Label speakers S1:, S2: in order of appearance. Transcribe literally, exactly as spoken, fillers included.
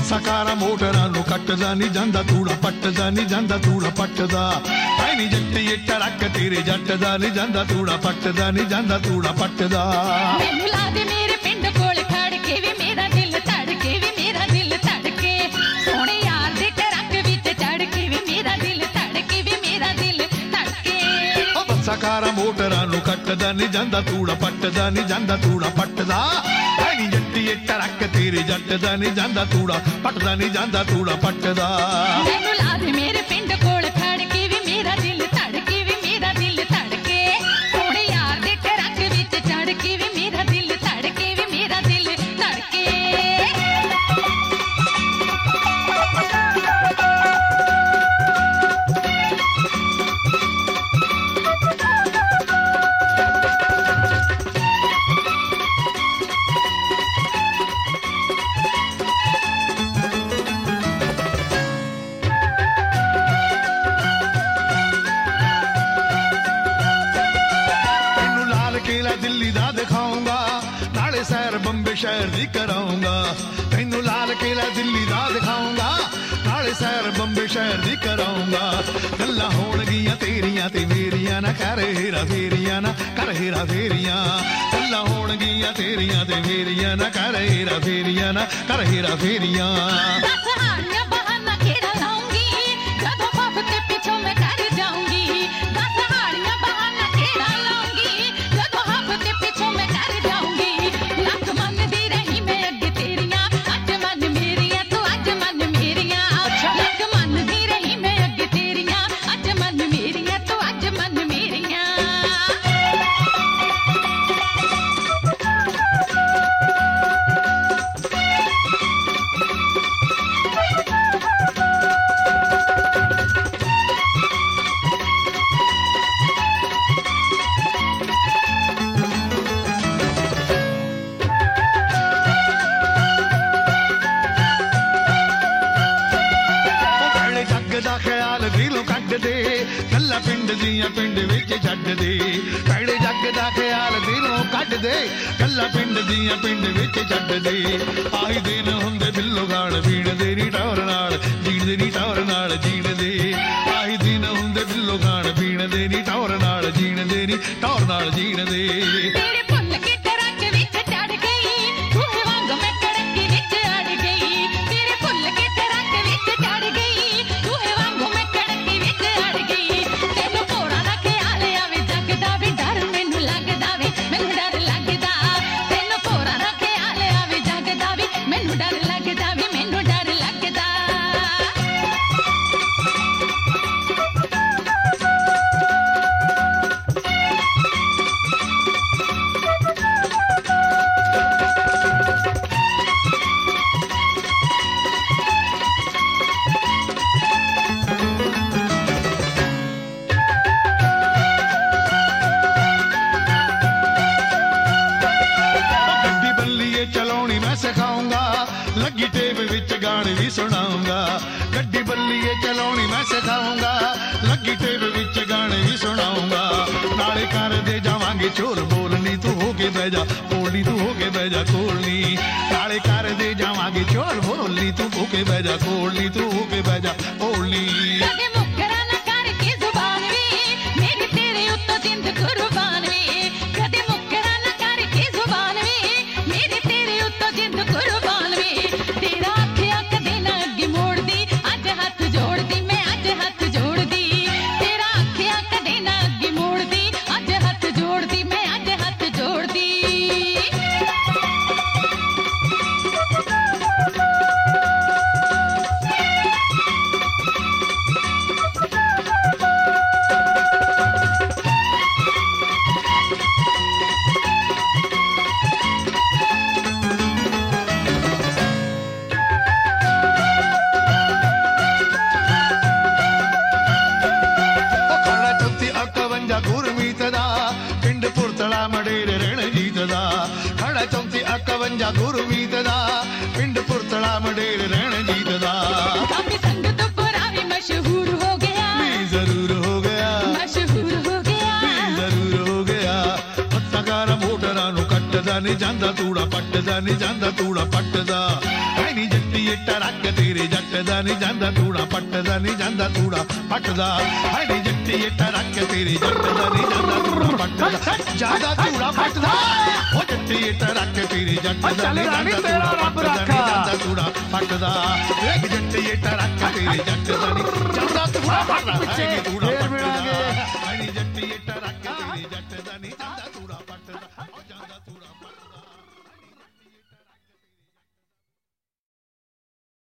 S1: ਸਕਾਰਾ ਮੋਟਰਾਂ ਨੂੰ ਕੱਟਦਾ ਨਹੀਂ ਜਾਂਦਾ ਤੂੜਾ ਪੱਟਦਾ ਨਹੀਂ ਜਾਂਦਾ ਤੂੜਾ ਪੱਟਦਾ ਐ ਨੀ ਜੱਟੀਏ ਟਰੱਕ ਤੇਰੇ ਜੱਟ ਦਾ ਨਹੀਂ ਜਾਂਦਾ ਤੂੜਾ ਪੱਟਦਾ ਨਹੀਂ ਜਾਂਦਾ ਤੂੜਾ ਪੱਟਦਾ
S2: ਮੈਨੂੰ ਲਾ ਦੇ ਮੇਰੇ ਪਿੰਡ ਕੋਲ ਖੜ ਕੇ ਵੀ ਮੇਰਾ ਦਿਲ ਧੜਕੇ ਵੀ ਮੇਰਾ ਦਿਲ ਧੜਕੇ ਸੋਹਣੇ ਯਾਰ ਦੇ ਟਰੱਕ ਵਿੱਚ ਚੜ ਕੇ ਵੀ ਮੇਰਾ ਦਿਲ ਧੜਕੇ ਵੀ ਮੇਰਾ ਦਿਲ ਧੜਕੇ
S1: ਉਹ ਸਕਾਰਾ ਮੋਟਰਾਂ ਨੂੰ ਕੱਟਦਾ ਨਹੀਂ ਜਾਂਦਾ ਤੂੜਾ ਪੱਟਦਾ ਨਹੀਂ ਜਾਂਦਾ ਤੂੜਾ ਪੱਟਦਾ ਐ ਨੀ ਜੱਟੀਏ ਟਰੱਕ ਤੇਰੇ ਜੱਟ ਦਾ ਨਹੀਂ ਜਾਂਦਾ ਤੂੜਾ ਪੱਟਦਾ ਨਹੀਂ ਜਾਂਦਾ ਤੂੜਾ ਪੱਟਦਾ
S2: ਮੈਨੂੰ ਲਾ ਦੇ ਮੇਰੇ ਪਿੰਡ ਕੋਲ ਖੜ ਕੇ ਵੀ ਮੇਰਾ ਦਿਲ ਧੜਕੇ ਵੀ ਮੇਰਾ ਦਿਲ ਧੜਕੇ ਸੋਹਣੇ ਯਾਰ ਦੇ ਟਰੱਕ ਵਿੱਚ ਚੜ ਕੇ ਵੀ ਮੇਰਾ ਦਿਲ ਧੜਕੇ ਵੀ ਮੇਰਾ ਦਿਲ ਧੜਕੇ
S1: ਦਿੱਲੀ ਦਾ ਦਿਖਾਉਂਗਾ ਨਾਲੇ ਸੈਰ ਬੰਬੇ ਸ਼ਹਿਰ ਦੀ ਕਰਾਉਂਗਾ ਤੈਨੂੰ ਲਾਲ ਕਿਲਾ ਦਿੱਲੀ ਦਾ ਦਿਖਾਉਂਗਾ ਨਾਲੇ ਸੈਰ ਬੰਬੇ ਸ਼ਹਿਰ ਦੀ ਕਰਾਉਂਗਾ ਗੱਲਾਂ ਹੋਣਗੀਆਂ ਤੇਰੀਆਂ ਤੇ ਮੇਰੀਆਂ ਨਾ ਕਰ ਹੇਰਾ ਫੇਰੀਆਂ ਨਾ ਕਰ ਹੇਰਾ ਫੇਰੀਆਂ ਗੱਲਾਂ ਹੋਣਗੀਆਂ ਤੇਰੀਆਂ ਤੇ ਮੇਰੀਆਂ ਨਾ ਕਰ ਹੇਰਾ ਫੇਰੀਆਂ ਨਾ ਕਰ ਹੇਰਾ ਫੇਰੀਆਂ
S2: ਦਸ ਹਾਣੀਆਂ ਬਹਾਨਾ ਕਿਹੜਾ ਲਾਉਂਗੀ ਜਦੋਂ ਪੱਬ ਤੇ ਪਿੱਛੋਂ ਮੈਂ ਕਰ ਜਾਊਂਗੀ ਦਸ ਹਾਣੀਆਂ ਬਹਾਨਾ ਕਿਹੜਾ ਲਾਉਂਗੀ ਜਦੋਂ ਹੱਬ ਤੇ ਪਿੱਛੋਂ ਮੈਂ ਕਰ ਜਾਊਂਗੀ ਲੱਖ ਮੰਨਦੀ ਰਹੀ ਮੈਂ ਅੱਗੇ ਤੇਰੀਆਂ ਅੱਜ ਮੰਨ ਮੇਰੀਆਂ ਤੂੰ ਅੱਜ ਮੰਨ ਮੇਰੀਆਂ ਲੱਖ ਮੰਨਦੀ ਰਹੀ ਮੈਂ ਅੱਗੇ ਤੇਰੀਆਂ ਅੱਜ ਮੰਨ ਮੇਰੀਆਂ ਤੂੰ ਅੱਜ ਮੰਨ ਮੇਰੀਆਂ
S1: ਦਾ ਖਿਆਲ ਦਿਲੋਂ ਕੱਢ ਦੇ ਕੱਲਾ ਪਿੰਡ ਦੀਆਂ ਪਿੰਡ ਵਿੱਚ ਛੱਡ ਦੇ ਭੈੜੇ ਜੱਗ ਦਾ ਖਿਆਲ ਦਿਲੋਂ ਕੱਢ ਦੇ ਕੱਲਾ ਪਿੰਡ ਦੀਆਂ ਪਿੰਡ ਵਿੱਚ ਛੱਡ ਦੇ ਆਹੀ ਦਿਨ ਹੁੰਦੇ ਬਿੱਲੋ ਗਾਲ ਪੀਣ ਦੇ ਨੀ ਟੌਰ ਨਾਲ ਜੀਣ ਦੇ ਨੀ ਟੌਰ ਨਾਲ ਜੀਣ ਦੇ ਆਹੀ ਦਿਨ ਹੁੰਦੇ ਬਿੱਲੋ ਗਾਲ ਪੀਣ ਦੇ ਨੀ ਟੌਰ ਨਾਲ ਜੀਣ ਦੇ ਨੀ ਟੌਰ ਨਾਲ ਜੀਣ ਦੇ
S2: ਤੇਰੇ ਭੁੱਲ ਕੇ ਟਰੱਕ ਵਿੱਚ ਚੜ ਗਈ ਤੂੰ ਵਾਂਗ ਮੈਂ ਕੜਕੀ ਵਿੱਚ ਅੜ ਗਈ ਤੇਰੇ ਭੁੱਲ ਕੇ ਟਰੱਕ ਵਿੱਚ ਚੜ ਗਈ ਤੂੰ ਵਾਂਗ ਮੈਂ ਕੜਕੀ ਵਿੱਚ ਅੜ ਗਈ ਤੈਨੂੰ ਭੋਰਾ ਦਾ ਖਿਆਲ ਆਵੇ ਜੱਗ ਦਾ ਵੀ ਡਰ ਮੈਨੂੰ ਲੱਗਦਾ ਵੇ ਮੈਨੂੰ ਡਰ ਲੱਗਦਾ ਤੈਨੂੰ ਭੋਰਾ ਦਾ ਖਿਆਲ ਆਵੇ ਜੱਗ ਦਾ ਵੀ ਮੈਨੂੰ ਡਰ ਲੱਗਦਾ ਵੀ ਮੈਨੂੰ ਡਰ ਲੱਗਦਾ
S1: ਚਲਾਉਣੀ ਮੈਂ ਸਿਖਾਉਂਗਾ ਲੱਗੀ ਟੇਪ ਵਿੱਚ ਗਾਣੇ ਵੀ ਸੁਣਾਉਂਗਾ ਗੱਡੀ ਬੱਲੀਏ ਚਲਾਉਣੀ ਮੈਂ ਸਿਖਾਉਂਗਾ ਲੱਗੀ ਟੇਪ ਵਿੱਚ ਗਾਣੇ ਵੀ ਸੁਣਾਉਂਗਾ ਨਾਲੇ ਕਰਦੇ ਜਾਵਾਂਗੇ ਝੋਲ ਬੋਲਣੀ ਤੂੰ ਹੋ ਕੇ ਬਹਿ ਜਾ ਕੋਲਨੀ ਤੂੰ ਹੋ ਕੇ ਬਹਿ ਜਾ ਕੋਲਨੀ ਨਾਲੇ ਕਰਦੇ ਜਾਵਾਂਗੇ ਝੋਲ ਬੋਲਣੀ ਤੂੰ ਹੋ ਕੇ ਬਹਿ ਜਾ ਕੋਲਨੀ ਤੂੰ ਹੋ ਕੇ ਬਹਿ ਜਾ ਕੋਲਨੀ
S2: ਕਦੇ ਮੁਕਰਾ ਨਾ ਕਰ ਕੇ ਜ਼ੁਬਾਨ ਵੀ ਮੇਰੀ ਤੇਰੇ ਉੱਤੋਂ ਜਿੰਦ ਕੁਰਬਾਨ ਵੀ ਕਦੇ ਮੁਕਰਾ ਨਾ ਕਰ ਕੇ ਜ਼ੁਬਾਨ ਵੀ ਮੇਰੀ ਤੇਰੇ ਉੱਤੋਂ ਜਿੰਦ ਕੁਰਬਾਨ ਵੀ ਤੇਰਾ ਆਖਿਆ ਕਦੇ ਨਾ ਅੱਗੇ ਮੋੜਦੀ ਅੱਜ ਹੱਥ ਜੋੜਦੀ ਮੈਂ ਅੱਜ ਹੱਥ ਜੋੜਦੀ ਤੇਰਾ ਆਖਿਆ ਕਦੇ ਨਾ ਅੱਗੇ ਮੋੜਦੀ ਅੱਜ ਹੱਥ ਜੋੜਦੀ ਮੈਂ ਅੱਜ ਹੱਥ ਜੋੜਦੀ
S1: ਗੁਰਮੀਤ ਦਾ ਪਿੰਡ ਪੁਰਤਲਾ ਮੜੇਰ ਰਣਜੀਤ ਦਾ ਖੜਾ ਚੌਂਤੀ ਇਕਵੰਜਾ ਗੁਰਮੀਤ ਦਾ ਪਿੰਡ ਪੁਰਤਲਾ ਮੜੇਰ ਰਣਜੀਤ ਦਾ
S2: ਕਾਫੀ ਸੰਗਤ ਪੁਰਾ ਵੀ ਮਸ਼ਹੂਰ ਹੋ ਗਿਆ
S1: ਵੀ ਜ਼ਰੂਰ ਹੋ ਗਿਆ
S2: ਮਸ਼ਹੂਰ ਹੋ ਗਿਆ
S1: ਵੀ ਜ਼ਰੂਰ ਹੋ ਗਿਆ ਸਕਾਰਾ ਮੋਟਰਾਂ ਨੂੰ ਕੱਟਦਾ ਪੱਟਦਾ ਨਹੀਂ ਜਾਂਦਾ ਤੂੜਾ ਪੱਟਦਾ ਨਹੀਂ ਜਾਂਦਾ ਤੂੜਾ ਪੱਟਦਾ ਐ ਨੀ ਜੱਟੀਏ ਟਰੱਕ ਤੇਰੇ ਜੱਟ ਦਾ ਨਹੀਂ ਜਾਂਦਾ ਤੂੜਾ ਪੱਟਦਾ ਨਹੀਂ ਜਾਂਦਾ ਤੂੜਾ ਪੱਟਦਾ ਐ ਨੀ ਜੱਟੀਏ ਟਰੱਕ ਤੇਰੇ ਜੱਟ ਦਾ ਨਹੀਂ ਜਾਂਦਾ ਤੂੜਾ ਪੱਟਦਾ ਜਾਂਦਾ ਤੂੜਾ ਪੱਟਦਾ ਉਹ ਜੱਟੀਏ ਟਰੱਕ ਤੇਰੇ ਜੱਟ ਦਾ ਨਹੀਂ ਜਾਂਦਾ ਤੂੜਾ ਪੱਟਦਾ ਨਹੀਂ ਜਾਂਦਾ ਤੂੜਾ ਪੱਟਦਾ ਇੱਕ ਜੱਟੀਏ ਟਰੱਕ ਤੇਰੇ ਜੱਟ ਦਾ ਨਹੀਂ ਜਾਂਦਾ ਤੂੜਾ ਪੱਟਦਾ